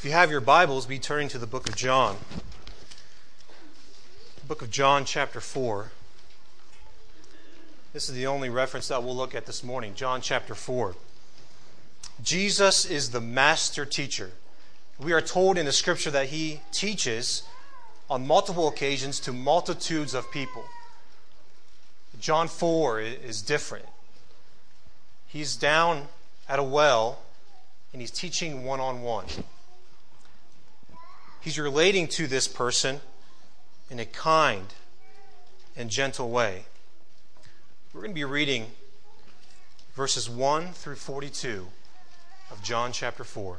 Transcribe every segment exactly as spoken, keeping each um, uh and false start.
If you have your Bibles, be turning to the book of John. The book of John, chapter four. This is the only reference that we'll look at this morning. John chapter four. Jesus is the master teacher. We are told in the scripture that he teaches on multiple occasions to multitudes of people. John four is different. He's down at a well and he's teaching one-on-one. He's relating to this person in a kind and gentle way. We're going to be reading verses one through forty-two of John chapter four.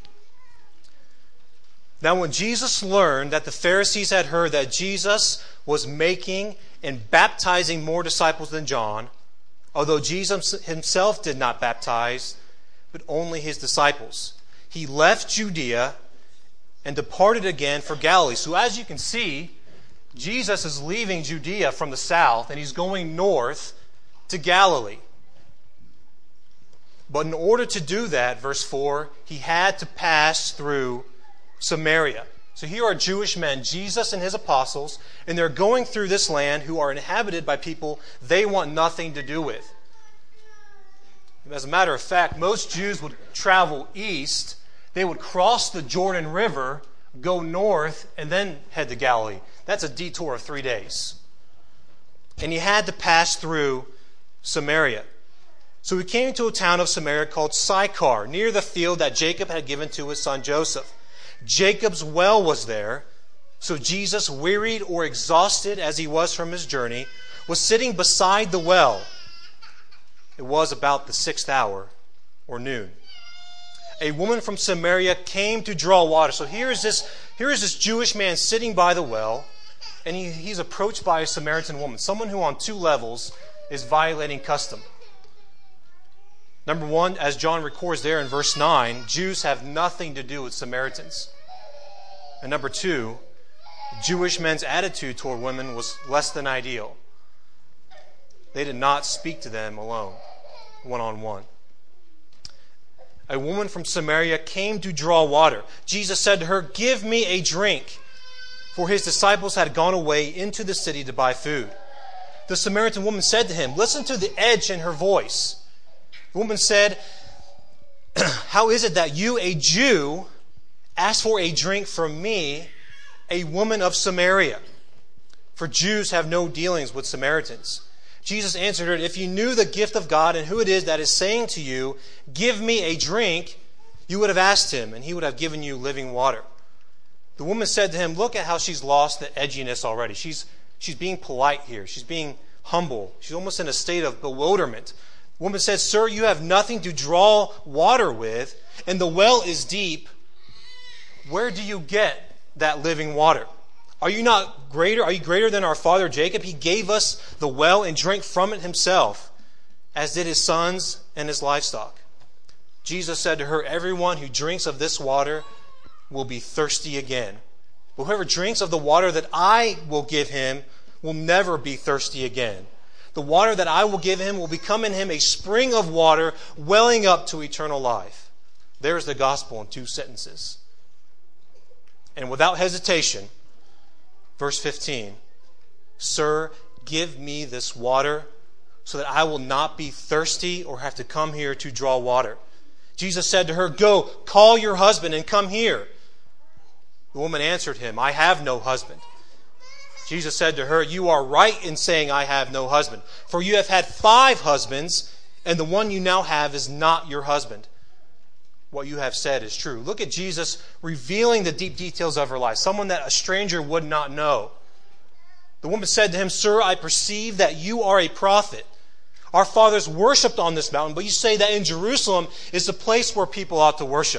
Now when Jesus learned that the Pharisees had heard that Jesus was making and baptizing more disciples than John, although Jesus himself did not baptize, but only his disciples, he left Judea and departed again for Galilee. So as you can see, Jesus is leaving Judea from the south and he's going north to Galilee. But in order to do that, verse four, he had to pass through Samaria. So here are Jewish men, Jesus and his apostles, and they're going through this land who are inhabited by people they want nothing to do with. As a matter of fact, most Jews would travel east. They would cross the Jordan River, go north, and then head to Galilee. That's a detour of three days. And he had to pass through Samaria. So he came to a town of Samaria called Sychar, near the field that Jacob had given to his son Joseph. Jacob's well was there, so Jesus, wearied or exhausted as he was from his journey, was sitting beside the well. It was about the sixth hour, or noon. A woman from Samaria came to draw water. So here is this, here is this Jewish man sitting by the well, and he, he's approached by a Samaritan woman, someone who on two levels is violating custom. Number one, as John records there in verse nine, Jews have nothing to do with Samaritans. And number two, Jewish men's attitude toward women was less than ideal. They did not speak to them alone, one-on-one. A woman from Samaria came to draw water. Jesus said to her, "Give me a drink," for his disciples had gone away into the city to buy food. The Samaritan woman said to him, listen to the edge in her voice. The woman said, "How is it that you, a Jew, ask for a drink from me, a woman of Samaria? For Jews have no dealings with Samaritans." Jesus answered her, "If you knew the gift of God and who it is that is saying to you, 'Give me a drink,' you would have asked him, and he would have given you living water." The woman said to him, "Look at how she's lost the edginess already. She's, she's being polite here. She's being humble. She's almost in a state of bewilderment." The woman said, "Sir, you have nothing to draw water with, and the well is deep. Where do you get that living water? Are you not greater? Are you greater than our father Jacob? He gave us the well and drank from it himself, as did his sons and his livestock." Jesus said to her, "Everyone who drinks of this water will be thirsty again. But whoever drinks of the water that I will give him will never be thirsty again. The water that I will give him will become in him a spring of water welling up to eternal life." There's the gospel in two sentences. And without hesitation, verse fifteen, "Sir, give me this water so that I will not be thirsty or have to come here to draw water." Jesus said to her, "Go, call your husband and come here." The woman answered him, "I have no husband." Jesus said to her, "You are right in saying I have no husband, for you have had five husbands, and the one you now have is not your husband. What you have said is true." Look at Jesus revealing the deep details of her life, someone that a stranger would not know. The woman said to him, "Sir, I perceive that you are a prophet. Our fathers worshipped on this mountain, but you say that in Jerusalem is the place where people ought to worship."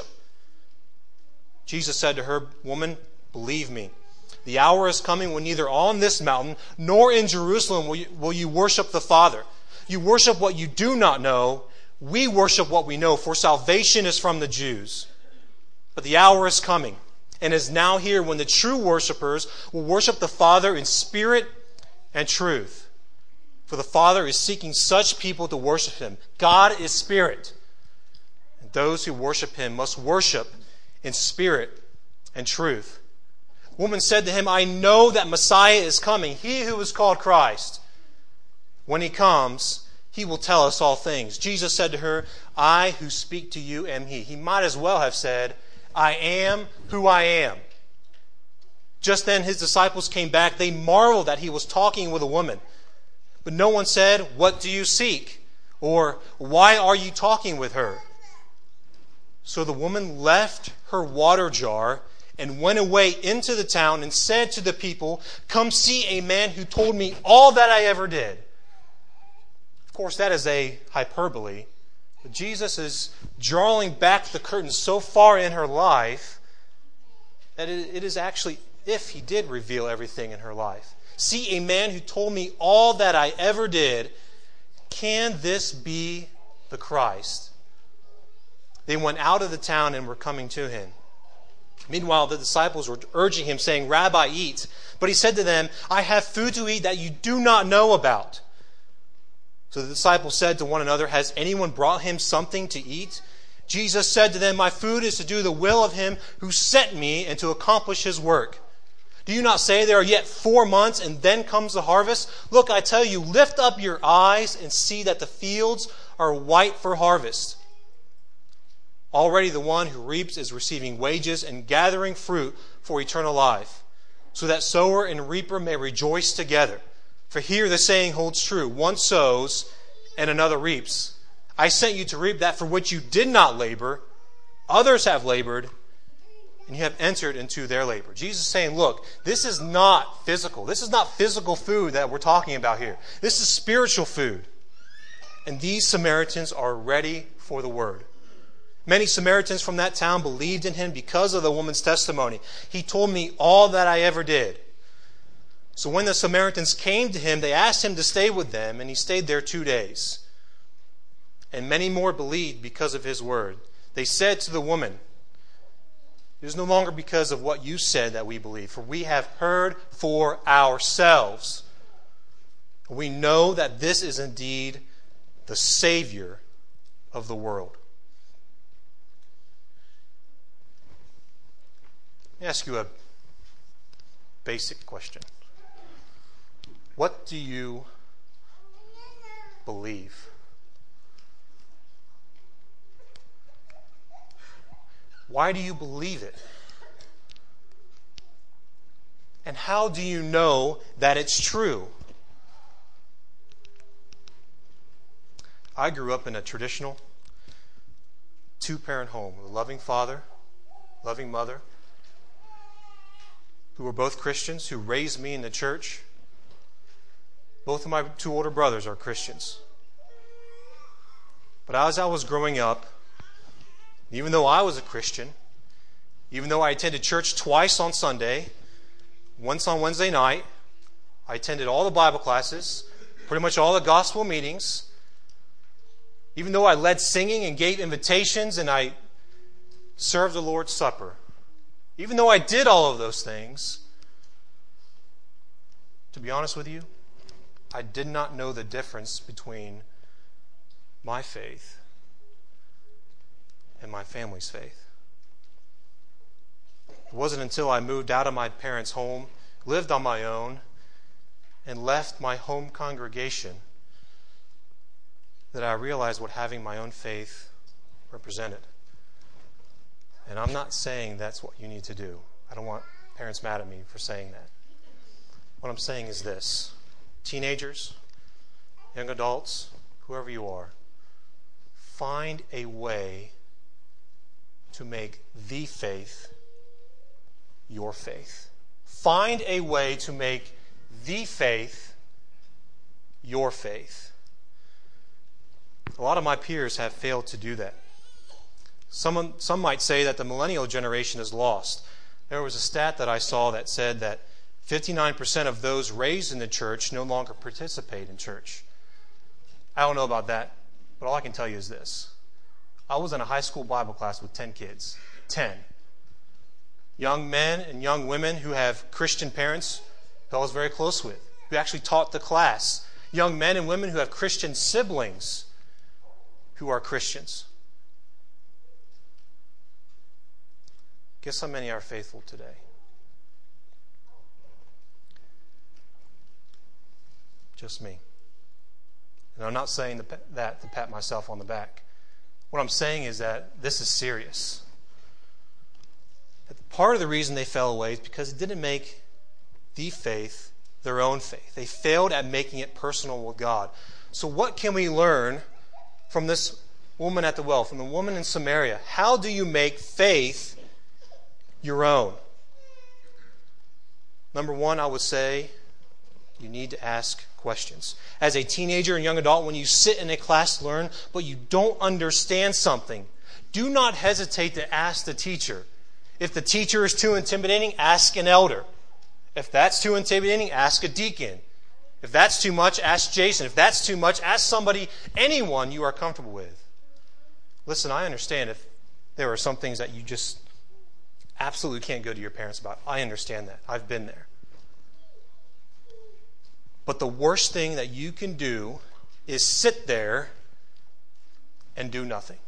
Jesus said to her, "Woman, believe me, the hour is coming when neither on this mountain nor in Jerusalem will you, will you worship the Father. You worship what you do not know. We worship what we know, for salvation is from the Jews. But the hour is coming, and is now here, when the true worshipers will worship the Father in spirit and truth. For the Father is seeking such people to worship him. God is spirit, and those who worship him must worship in spirit and truth. The woman said to him, I know that Messiah is coming, he who is called Christ. When he comes, he will tell us all things. Jesus said to her, I who speak to you am he. He might as well have said, I am who I am. Just then his disciples came back. They marveled that he was talking with a woman. But no one said, what do you seek? Or why are you talking with her? So the woman left her water jar and went away into the town and said to the people, come see a man who told me all that I ever did. Of course, that is a hyperbole. But Jesus is drawing back the curtain so far in her life that it is actually, if he did reveal everything in her life. See a man who told me all that I ever did. Can this be the Christ? They went out of the town and were coming to him. Meanwhile, the disciples were urging him, saying, Rabbi, eat. But he said to them, I have food to eat that you do not know about. So the disciples said to one another, has anyone brought him something to eat? Jesus said to them, my food is to do the will of him who sent me and to accomplish his work. Do you not say there are yet four months and then comes the harvest? Look, I tell you, lift up your eyes and see that the fields are white for harvest. Already the one who reaps is receiving wages and gathering fruit for eternal life, so that sower and reaper may rejoice together. For here the saying holds true, one sows and another reaps. I sent you to reap that for which you did not labor. Others have labored, and you have entered into their labor. Jesus is saying, look, this is not physical. This is not physical food that we're talking about here. This is spiritual food. And these Samaritans are ready for the word. Many Samaritans from that town believed in him because of the woman's testimony. He told me all that I ever did. So when the Samaritans came to him, they asked him to stay with them, and he stayed there two days. And many more believed because of his word. They said to the woman, it is no longer because of what you said that we believe, for we have heard for ourselves. We know that this is indeed the Savior of the world. Let me ask you a basic question. What do you believe? Why do you believe it? And how do you know that it's true? I grew up in a traditional two-parent home with a loving father, loving mother, who were both Christians, who raised me in the church. Both of my two older brothers are Christians. But as I was growing up, even though I was a Christian, even though I attended church twice on Sunday, once on Wednesday night, I attended all the Bible classes, pretty much all the gospel meetings, even though I led singing and gave invitations and I served the Lord's Supper, even though I did all of those things, to be honest with you, I did not know the difference between my faith and my family's faith. It wasn't until I moved out of my parents' home, lived on my own, and left my home congregation that I realized what having my own faith represented. And I'm not saying that's what you need to do. I don't want parents mad at me for saying that. What I'm saying is this. Teenagers, young adults, whoever you are, find a way to make the faith your faith. Find a way to make the faith your faith. A lot of my peers have failed to do that. Someone, some might say that the millennial generation is lost. There was a stat that I saw that said that fifty-nine percent of those raised in the church no longer participate in church. I don't know about that, but all I can tell you is this. I was in a high school Bible class with ten kids. ten. Young men and young women who have Christian parents who I was very close with, who actually taught the class. Young men and women who have Christian siblings who are Christians. Guess how many are faithful today? Just me. And I'm not saying that to pat myself on the back. What I'm saying is that this is serious. That part of the reason they fell away is because it didn't make the faith their own faith. They failed at making it personal with God. So what can we learn from this woman at the well, from the woman in Samaria? How do you make faith your own? Number one, I would say you need to ask questions. As a teenager and young adult, when you sit in a class to learn, but you don't understand something, do not hesitate to ask the teacher. If the teacher is too intimidating, ask an elder. If that's too intimidating, ask a deacon. If that's too much, ask Jason. If that's too much, ask somebody, anyone you are comfortable with. Listen, I understand if there are some things that you just absolutely can't go to your parents about. I understand that. I've been there. But the worst thing that you can do is sit there and do nothing.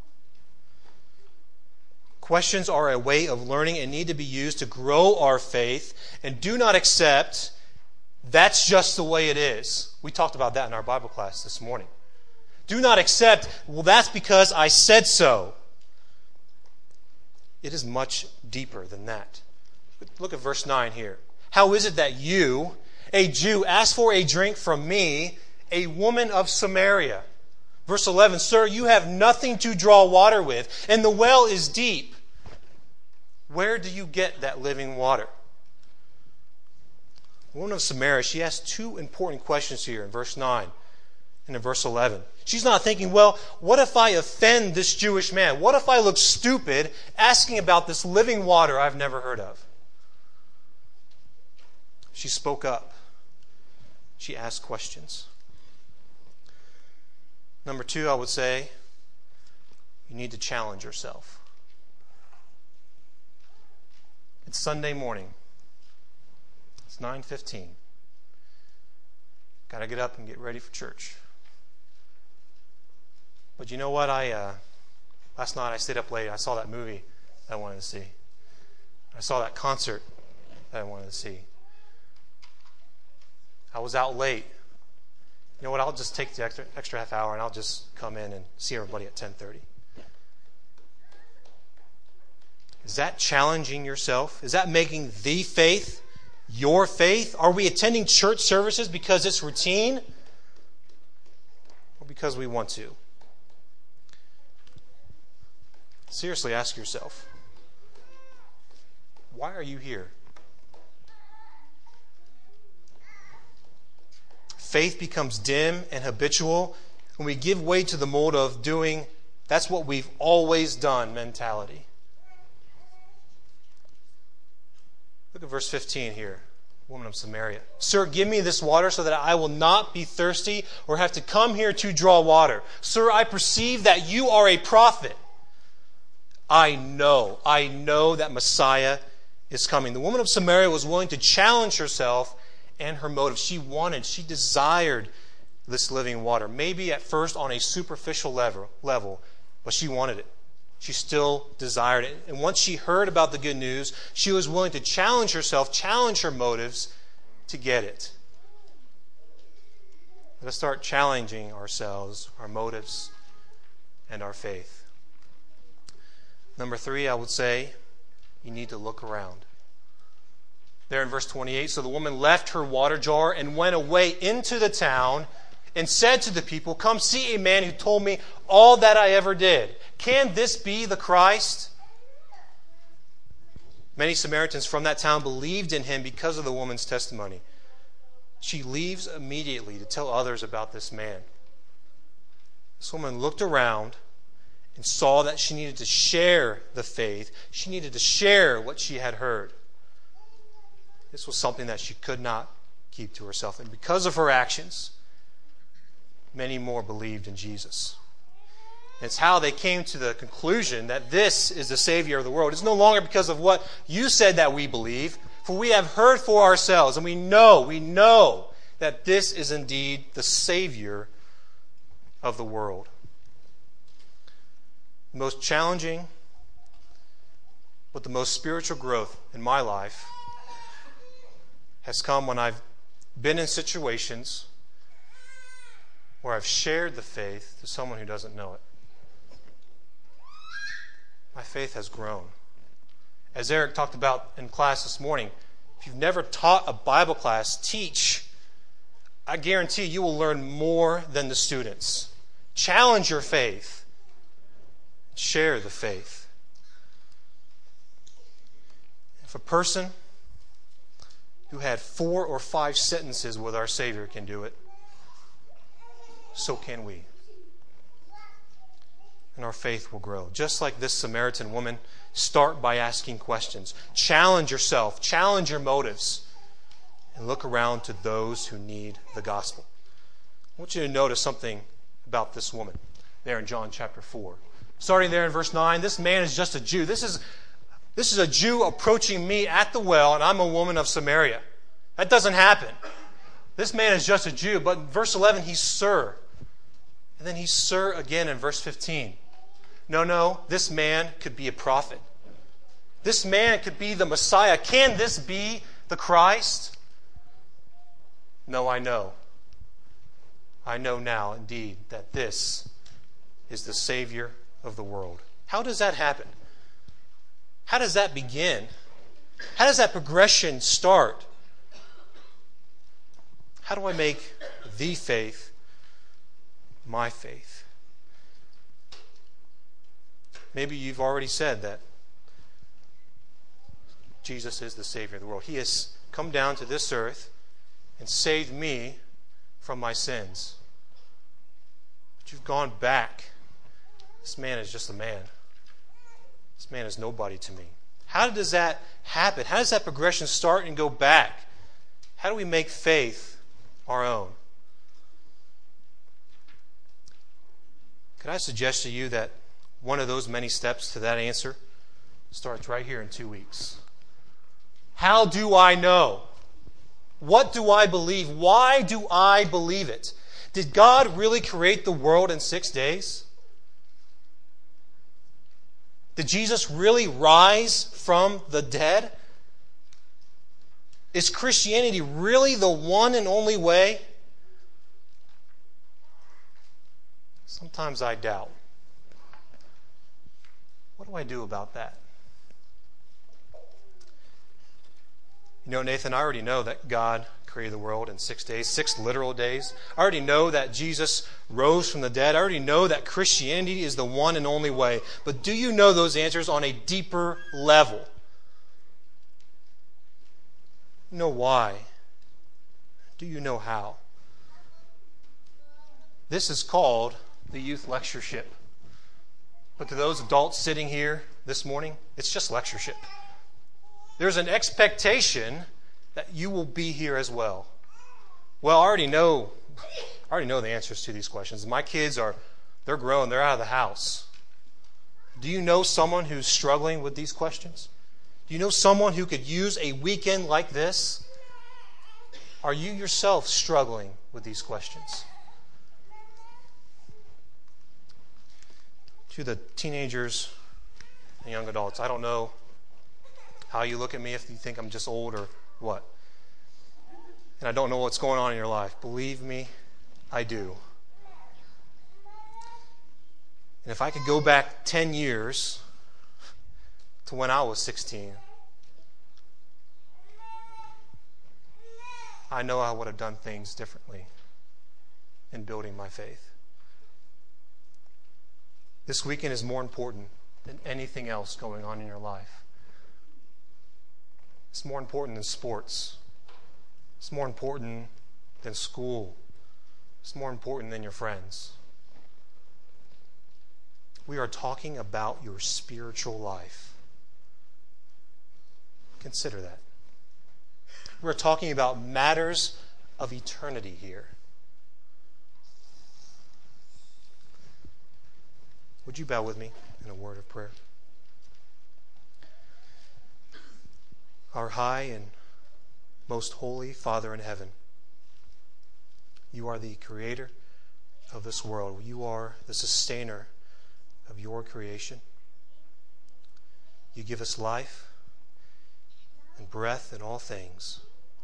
Questions are a way of learning and need to be used to grow our faith, and do not accept that's just the way it is. We talked about that in our Bible class this morning. Do not accept, well, that's because I said so. It is much deeper than that. Look at verse nine here. How is it that you, a Jew, ask for a drink from me, a woman of Samaria? Verse eleven, sir, you have nothing to draw water with, and the well is deep. Where do you get that living water? The woman of Samaria, she has two important questions here in verse nine and in verse eleven. She's not thinking, well, what if I offend this Jewish man? What if I look stupid asking about this living water I've never heard of? She spoke up. She asked questions. Number two, I would say, you need to challenge yourself. It's Sunday morning. It's nine fifteen. Got to get up and get ready for church. But you know what? I uh, last night I stayed up late. I saw that movie that I wanted to see. I saw that concert that I wanted to see. I was out late. You know what? I'll just take the extra, extra half hour and I'll just come in and see everybody at ten thirty. Is that challenging yourself? Is that making the faith your faith? Are we attending church services because it's routine or because we want to? Seriously, ask yourself, why are you here? Faith becomes dim and habitual when we give way to the mold of doing, that's what we've always done mentality. Look at verse fifteen here. Woman of Samaria. Sir, give me this water so that I will not be thirsty or have to come here to draw water. Sir, I perceive that you are a prophet. I know, I know that Messiah is coming. The woman of Samaria was willing to challenge herself and her motive. She wanted, she desired this living water. Maybe at first on a superficial level, level, but she wanted it. She still desired it. And once she heard about the good news, she was willing to challenge herself, challenge her motives to get it. Let us start challenging ourselves, our motives, and our faith. Number three, I would say, you need to look around. There in verse twenty-eight, so the woman left her water jar and went away into the town and said to the people, come see a man who told me all that I ever did. Can this be the Christ? Many Samaritans from that town believed in him because of the woman's testimony. She leaves immediately to tell others about this man. This woman looked around and saw that she needed to share the faith. She needed to share what she had heard. This was something that she could not keep to herself. And because of her actions, many more believed in Jesus. It's how they came to the conclusion that this is the Savior of the world. It's no longer because of what you said that we believe, for we have heard for ourselves, and we know, we know that this is indeed the Savior of the world. The most challenging But the most spiritual growth in my life has come when I've been in situations where I've shared the faith to someone who doesn't know it. My faith has grown. As Eric talked about in class this morning, if you've never taught a Bible class, teach. I guarantee you will learn more than the students. Challenge your faith. Share the faith. If a person who had four or five sentences with our Savior can do it, so can we. And our faith will grow. Just like this Samaritan woman, start by asking questions. Challenge yourself. Challenge your motives. And look around to those who need the gospel. I want you to notice something about this woman there in John chapter four. Starting there in verse nine, this man is just a Jew. This is, this is a Jew approaching me at the well, and I'm a woman of Samaria. That doesn't happen. This man is just a Jew. But in verse eleven, he's sir. And then he's sir again in verse fifteen. No, no, this man could be a prophet. This man could be the Messiah. Can this be the Christ? No, I know. I know now, indeed, that this is the Savior of the world. How does that happen? How does that begin? How does that progression start? How do I make the faith my faith? Maybe you've already said that Jesus is the Savior of the world. He has come down to this earth and saved me from my sins. But you've gone back. This man is just a man. This man is nobody to me. How does that happen? How does that progression start and go back? How do we make faith our own? Could I suggest to you that one of those many steps to that answer starts right here in two weeks? How do I know? What do I believe? Why do I believe it? Did God really create the world in six days? Did Jesus really rise from the dead? Is Christianity really the one and only way? Sometimes I doubt. What do I do about that? You know, Nathan, I already know that God created the world in six days, six literal days. I already know that Jesus rose from the dead. I already know that Christianity is the one and only way. But do you know those answers on a deeper level? You know why? Do you know how? This is called the youth lectureship. But to those adults sitting here this morning, it's just lectureship. There's an expectation that you will be here as well. Well, I already know, I already know the answers to these questions. My kids are, they're grown, they're out of the house. Do you know someone who's struggling with these questions? Do you know someone who could use a weekend like this? Are you yourself struggling with these questions? To the teenagers and young adults, I don't know how you look at me, if you think I'm just old or what. And I don't know what's going on in your life. Believe me, I do. And if I could go back ten years to when I was sixteen, I know I would have done things differently in building my faith. This weekend is more important than anything else going on in your life. It's more important than sports. It's more important than school. It's more important than your friends. We are talking about your spiritual life. Consider that. We're talking about matters of eternity here. Would you bow with me in a word of prayer? Our high and most holy Father in heaven, you are the creator of this world. You are the sustainer of your creation. You give us life and breath in all things.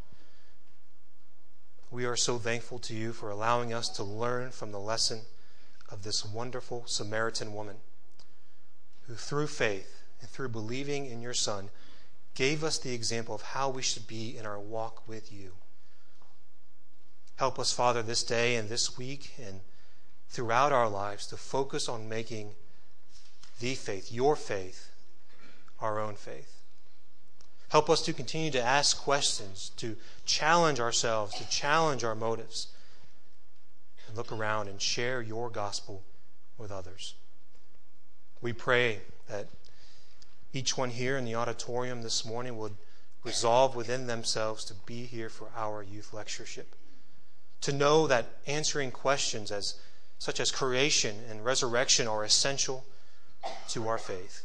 We are so thankful to you for allowing us to learn from the lesson of this wonderful Samaritan woman who through faith and through believing in your Son gave us the example of how we should be in our walk with you. Help us, Father, this day and this week and throughout our lives to focus on making the faith, your faith, our own faith. Help us to continue to ask questions, to challenge ourselves, to challenge our motives, and look around and share your gospel with others. We pray that each one here in the auditorium this morning would resolve within themselves to be here for our youth lectureship, to know that answering questions as such as creation and resurrection are essential to our faith.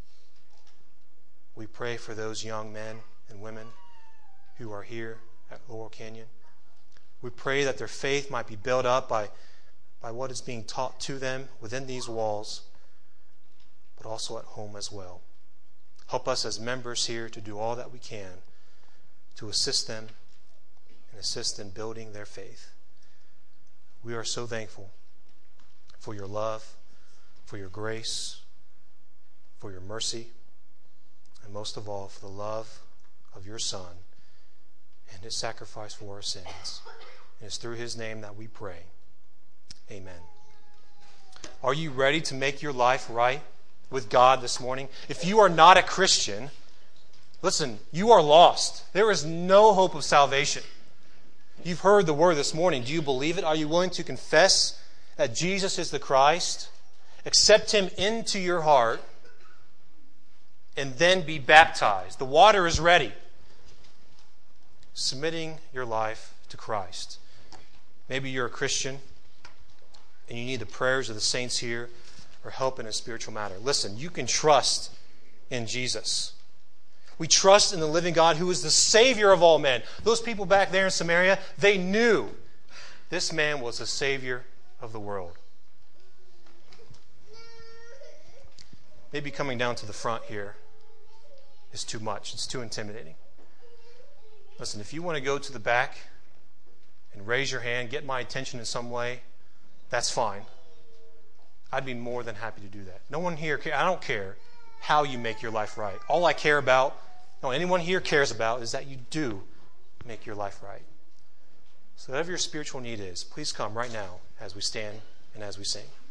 We pray for those young men and women who are here at Laurel Canyon. We pray that their faith might be built up by, by what is being taught to them within these walls, but also at home as well. Help us as members here to do all that we can to assist them and assist in building their faith. We are so thankful for your love, for your grace, for your mercy, and most of all, for the love of your Son and his sacrifice for our sins. And it's through his name that we pray. Amen. Are you ready to make your life right with God this morning? If you are not a Christian, listen, you are lost. There is no hope of salvation. You've heard the word this morning. Do you believe it? Are you willing to confess that Jesus is the Christ? Accept him into your heart and then be baptized. The water is ready. Submitting your life to Christ. Maybe you're a Christian and you need the prayers of the saints here or help in a spiritual matter. Listen, you can trust in Jesus. We trust in the living God who is the Savior of all men. Those people back there in Samaria, they knew this man was the Savior of the world. Maybe coming down to the front here is too much. It's too intimidating. Listen, if you want to go to the back and raise your hand, get my attention in some way, that's fine. I'd be more than happy to do that. No one here, I don't care how you make your life right. All I care about, no, anyone here cares about is that you do make your life right. So whatever your spiritual need is, please come right now as we stand and as we sing.